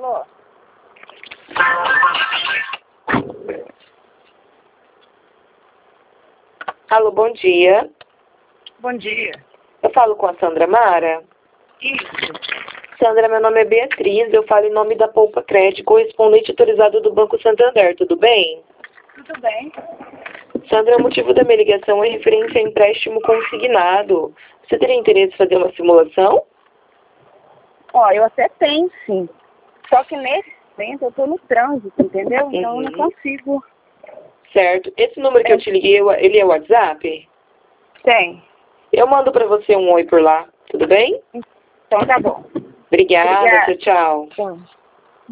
Alô? Alô, bom dia. Bom dia. Eu falo com a Sandra Mara? Isso. Sandra, meu nome é Beatriz, eu falo em nome da Poupa Crédito, correspondente autorizado do Banco Santander, tudo bem? Tudo bem. Sandra, o motivo da minha ligação é referente a empréstimo consignado. Você teria interesse em fazer uma simulação? Ó, eu até tenho, sim. Só que nesse momento eu tô no trânsito, entendeu? Então eu não consigo. Certo. Esse número que eu te liguei, ele é o WhatsApp? Tem. Eu mando pra você um oi por lá, tudo bem? Então tá bom. Obrigada, Obrigada. tchau, tchau. Tchau.